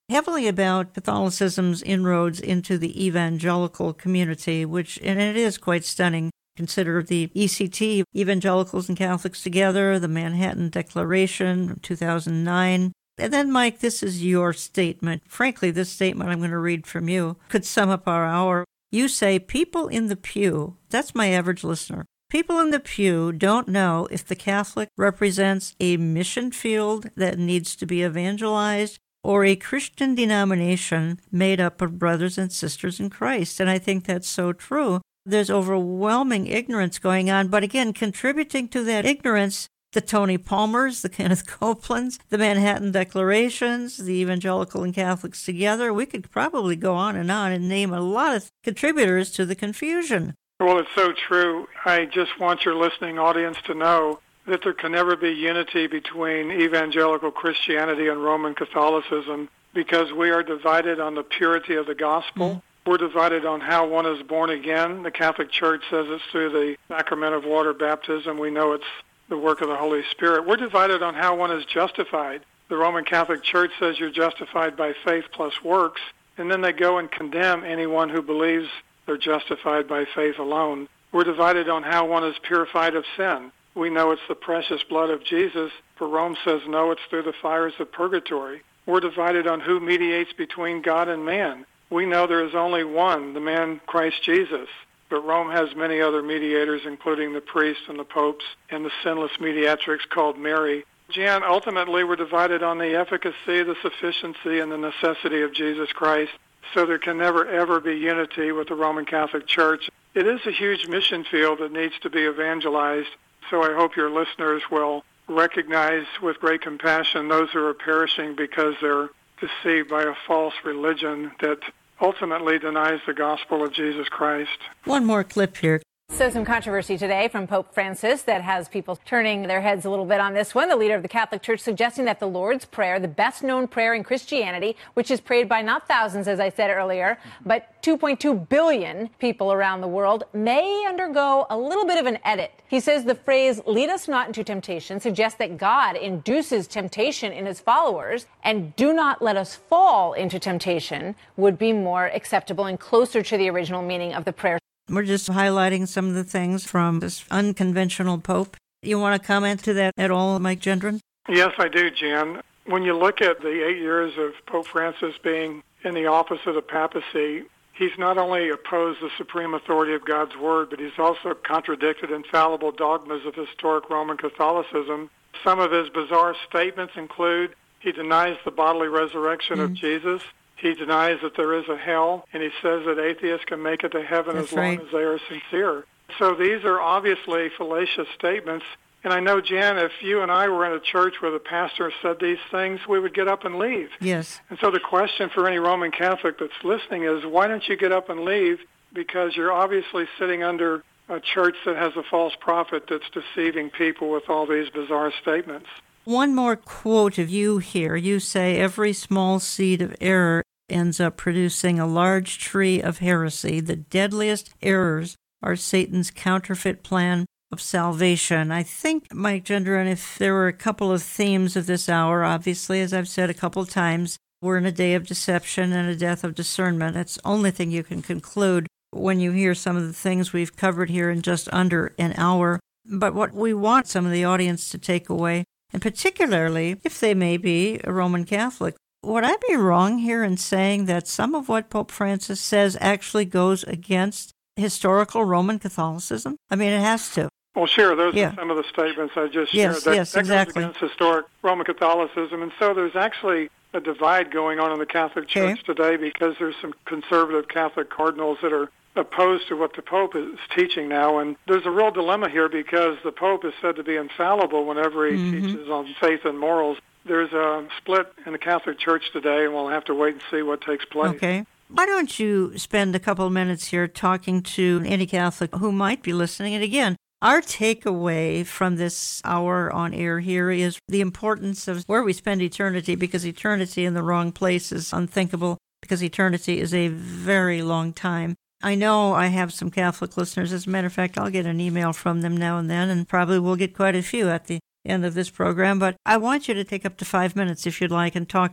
Speaker 4: heavily about Catholicism's inroads into the evangelical community, and it is quite stunning. Consider the ECT, Evangelicals and Catholics Together, the Manhattan Declaration, 2009. And then, Mike, this is your statement. Frankly, this statement I'm going to read from you could sum up our hour. You say, people in the pew, that's my average listener, people in the pew don't know if the Catholic represents a mission field that needs to be evangelized or a Christian denomination made up of brothers and sisters in Christ. And I think that's so true. There's overwhelming ignorance going on, but again, contributing to that ignorance, the Tony Palmers, the Kenneth Copelands, the Manhattan Declarations, the Evangelical and Catholics Together. We could probably go on and name a lot of contributors to the confusion.
Speaker 2: Well, it's so true. I just want your listening audience to know that there can never be unity between evangelical Christianity and Roman Catholicism because we are divided on the purity of the gospel. Mm-hmm. We're divided on how one is born again. The Catholic Church says it's through the sacrament of water baptism. We know it's the work of the Holy Spirit. We're divided on how one is justified. The Roman Catholic Church says you're justified by faith plus works, and then they go and condemn anyone who believes they're justified by faith alone. We're divided on how one is purified of sin. We know it's the precious blood of Jesus, for Rome says no, it's through the fires of purgatory. We're divided on who mediates between God and man. We know there is only one, the man Christ Jesus, but Rome has many other mediators, including the priests and the popes and the sinless mediatrix called Mary. Jan, ultimately we're divided on the efficacy, the sufficiency, and the necessity of Jesus Christ, so there can never, ever be unity with the Roman Catholic Church. It is a huge mission field that needs to be evangelized, so I hope your listeners will recognize with great compassion those who are perishing because they're deceived by a false religion that ultimately denies the gospel of Jesus Christ.
Speaker 4: One more clip here.
Speaker 13: So some controversy today from Pope Francis that has people turning their heads a little bit on this one. The leader of the Catholic Church suggesting that the Lord's Prayer, the best known prayer in Christianity, which is prayed by not thousands, as I said earlier, but 2.2 billion people around the world, may undergo a little bit of an edit. He says the phrase, lead us not into temptation, suggests that God induces temptation in his followers, and do not let us fall into temptation would be more acceptable and closer to the original meaning of the prayer.
Speaker 4: We're just highlighting some of the things from this unconventional Pope. You want to comment to that at all, Mike Gendron?
Speaker 2: Yes, I do, Jan. When you look at the 8 years of Pope Francis being in the office of the papacy, he's not only opposed the supreme authority of God's Word, but he's also contradicted infallible dogmas of historic Roman Catholicism. Some of his bizarre statements include he denies the bodily resurrection of Jesus. He denies that there is a hell, and he says that atheists can make it to heaven as long as they are sincere. So these are obviously fallacious statements. And I know, Jan, if you and I were in a church where the pastor said these things, we would get up and leave.
Speaker 4: Yes.
Speaker 2: And so the question for any Roman Catholic that's listening is, why don't you get up and leave? Because you're obviously sitting under a church that has a false prophet that's deceiving people with all these bizarre statements.
Speaker 4: One more quote of you here. You say, every small seed of error ends up producing a large tree of heresy. The deadliest errors are Satan's counterfeit plan of salvation. I think, Mike Gendron, if there were a couple of themes of this hour, obviously, as I've said a couple of times, we're in a day of deception and a death of discernment. That's the only thing you can conclude when you hear some of the things we've covered here in just under an hour. But what we want some of the audience to take away, and particularly if they may be a Roman Catholic, would I be wrong here in saying that some of what Pope Francis says actually goes against historical Roman Catholicism? I mean, it has to.
Speaker 2: Well, sure, those are some of the statements I just shared. That
Speaker 4: Exactly.
Speaker 2: goes against historic Roman Catholicism. And so there's actually a divide going on in the Catholic Church today because there's some conservative Catholic cardinals that are opposed to what the Pope is teaching now. And there's a real dilemma here because the Pope is said to be infallible whenever he teaches on faith and morals. There's a split in the Catholic Church today, and we'll have to wait and see what takes place.
Speaker 4: Okay. Why don't you spend a couple of minutes here talking to any Catholic who might be listening? And again, our takeaway from this hour on air here is the importance of where we spend eternity, because eternity in the wrong place is unthinkable, because eternity is a very long time. I know I have some Catholic listeners. As a matter of fact, I'll get an email from them now and then, and probably we'll get quite a few at the end of this program. But I want you to take up to 5 minutes, if you'd like, and talk to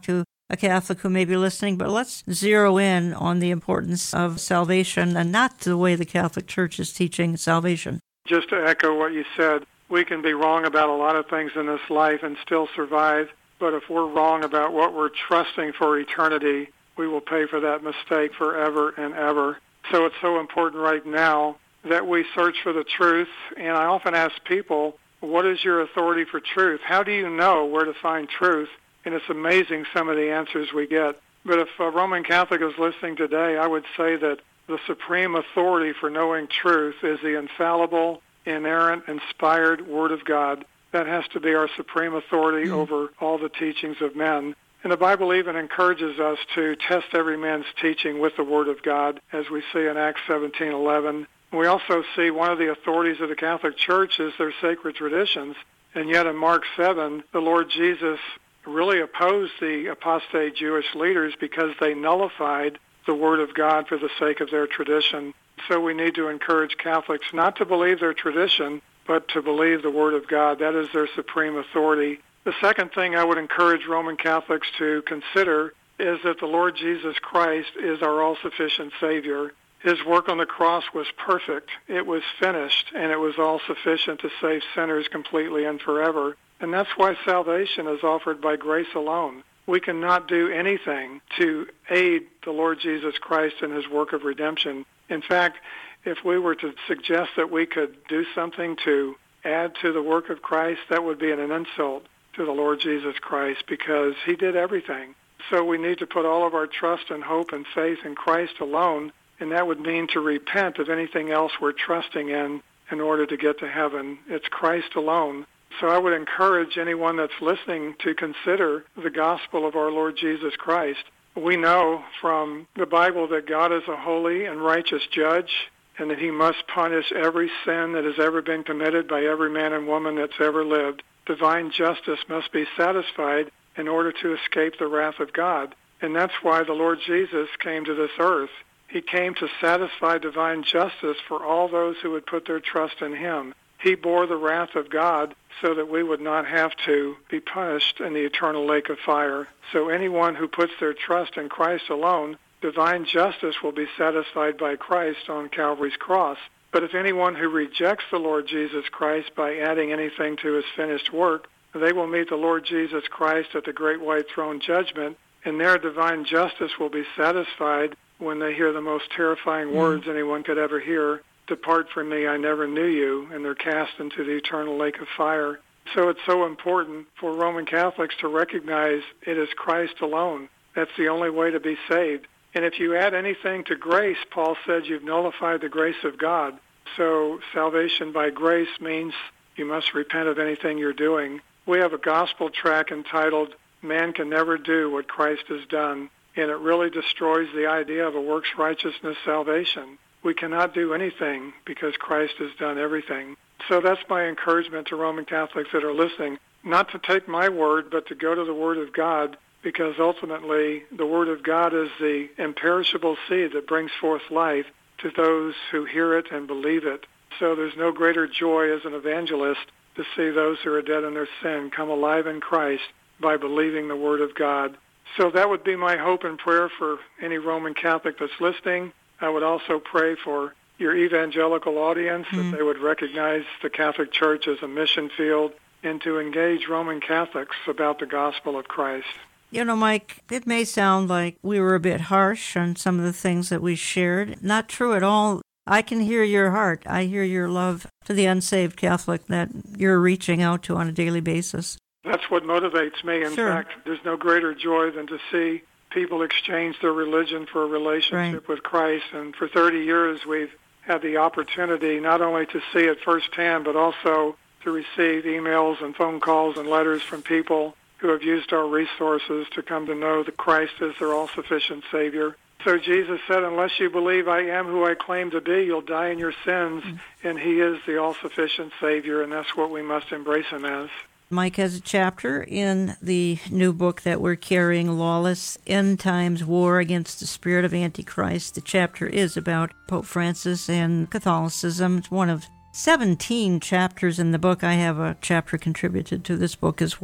Speaker 4: a Catholic who may be listening, but let's zero in on the importance of salvation and not the way the Catholic Church is teaching salvation.
Speaker 2: Just to echo what you said, we can be wrong about a lot of things in this life and still survive, but if we're wrong about what we're trusting for eternity, we will pay for that mistake forever and ever. So it's so important right now that we search for the truth, and I often ask people, what is your authority for truth? How do you know where to find truth? And it's amazing some of the answers we get. But if a Roman Catholic is listening today, I would say that the supreme authority for knowing truth is the infallible, inerrant, inspired Word of God. That has to be our supreme authority over all the teachings of men. And the Bible even encourages us to test every man's teaching with the Word of God, as we see in Acts 17:11. We also see one of the authorities of the Catholic Church is their sacred traditions. And yet in Mark 7, the Lord Jesus really opposed the apostate Jewish leaders because they nullified the Word of God for the sake of their tradition. So we need to encourage Catholics not to believe their tradition, but to believe the Word of God. That is their supreme authority. The second thing I would encourage Roman Catholics to consider is that the Lord Jesus Christ is our all-sufficient Savior. His work on the cross was perfect. It was finished, and it was all sufficient to save sinners completely and forever. And that's why salvation is offered by grace alone. We cannot do anything to aid the Lord Jesus Christ in his work of redemption. In fact, if we were to suggest that we could do something to add to the work of Christ, that would be an insult to the Lord Jesus Christ, because he did everything. So we need to put all of our trust and hope and faith in Christ alone, and that would mean to repent of anything else we're trusting in order to get to heaven. It's Christ alone. So I would encourage anyone that's listening to consider the gospel of our Lord Jesus Christ. We know from the Bible that God is a holy and righteous judge, and that he must punish every sin that has ever been committed by every man and woman that's ever lived. Divine justice must be satisfied in order to escape the wrath of God. And that's why the Lord Jesus came to this earth. He came to satisfy divine justice for all those who would put their trust in him. He bore the wrath of God so that we would not have to be punished in the eternal lake of fire. So anyone who puts their trust in Christ alone, divine justice will be satisfied by Christ on Calvary's cross. But if anyone who rejects the Lord Jesus Christ by adding anything to his finished work, they will meet the Lord Jesus Christ at the great white throne judgment, and their divine justice will be satisfied when they hear the most terrifying words anyone could ever hear: "Depart from me, I never knew you," and they're cast into the eternal lake of fire. So it's so important for Roman Catholics to recognize it is Christ alone. That's the only way to be saved. And if you add anything to grace, Paul said you've nullified the grace of God. So salvation by grace means you must repent of anything you're doing. We have a gospel tract entitled, "Man Can Never Do What Christ Has Done," and it really destroys the idea of a works righteousness salvation. We cannot do anything because Christ has done everything. So that's my encouragement to Roman Catholics that are listening, not to take my word, but to go to the Word of God, because ultimately the Word of God is the imperishable seed that brings forth life to those who hear it and believe it. So there's no greater joy as an evangelist to see those who are dead in their sin come alive in Christ by believing the Word of God. So that would be my hope and prayer for any Roman Catholic that's listening. I would also pray for your evangelical audience, that they would recognize the Catholic Church as a mission field and to engage Roman Catholics about the gospel of Christ.
Speaker 4: You know, Mike, it may sound like we were a bit harsh on some of the things that we shared. Not true at all. I can hear your heart. I hear your love to the unsaved Catholic that you're reaching out to on a daily basis.
Speaker 2: That's what motivates me. In fact, there's no greater joy than to see people exchange their religion for a relationship with Christ. And for 30 years, we've had the opportunity not only to see it firsthand, but also to receive emails and phone calls and letters from people who have used our resources to come to know that Christ is their all-sufficient Savior. So Jesus said, unless you believe I am who I claim to be, you'll die in your sins, and he is the all-sufficient Savior, and that's what we must embrace him as.
Speaker 4: Mike has a chapter in the new book that we're carrying, Lawless End Times War Against the Spirit of Antichrist. The chapter is about Pope Francis and Catholicism. It's one of 17 chapters in the book. I have a chapter contributed to this book as well.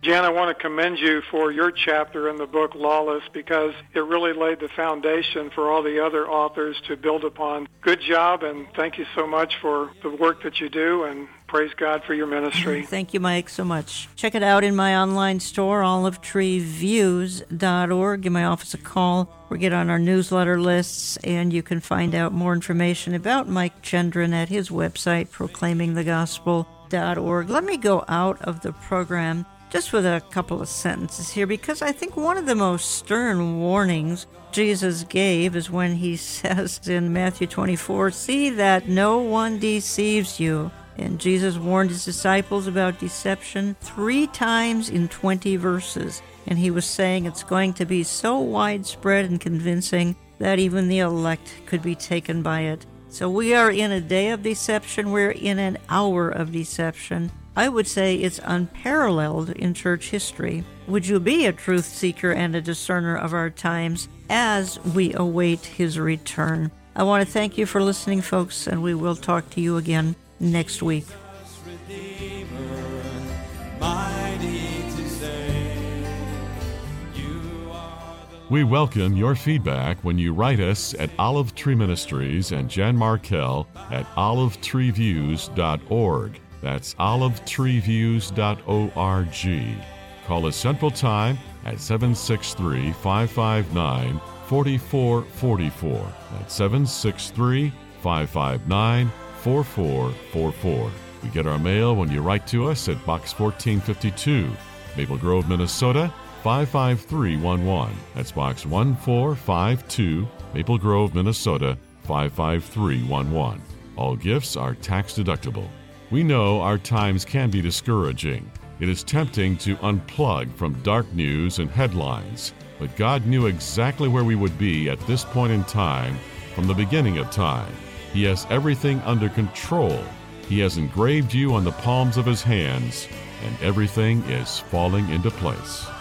Speaker 2: Jan, I want to commend you for your chapter in the book Lawless, because it really laid the foundation for all the other authors to build upon. Good job, and thank you so much for the work that you do, and praise God for your ministry.
Speaker 4: Thank you, Mike, so much. Check it out in my online store, olivetreeviews.org. Give my office a call or get on our newsletter lists, and you can find out more information about Mike Gendron at his website, proclaimingthegospel.org. Let me go out of the program just with a couple of sentences here, because I think one of the most stern warnings Jesus gave is when he says in Matthew 24, "See that no one deceives you." And Jesus warned his disciples about deception 3 times in 20 verses. And he was saying it's going to be so widespread and convincing that even the elect could be taken by it. So we are in a day of deception. We're in an hour of deception. I would say it's unparalleled in church history. Would you be a truth seeker and a discerner of our times as we await his return? I want to thank you for listening, folks, and we will talk to you again next week.
Speaker 1: We welcome your feedback when you write us at Olive Tree Ministries and Jan Markell at olivetreeviews.org. That's olivetreeviews.org. Call us Central Time at 763-559-4444. That's 763-559-4444. We get our mail when you write to us at Box 1452, Maple Grove, Minnesota, 55311. That's Box 1452, Maple Grove, Minnesota, 55311. All gifts are tax deductible. We know our times can be discouraging. It is tempting to unplug from dark news and headlines, but God knew exactly where we would be at this point in time from the beginning of time. He has everything under control. He has engraved you on the palms of his hands, and everything is falling into place.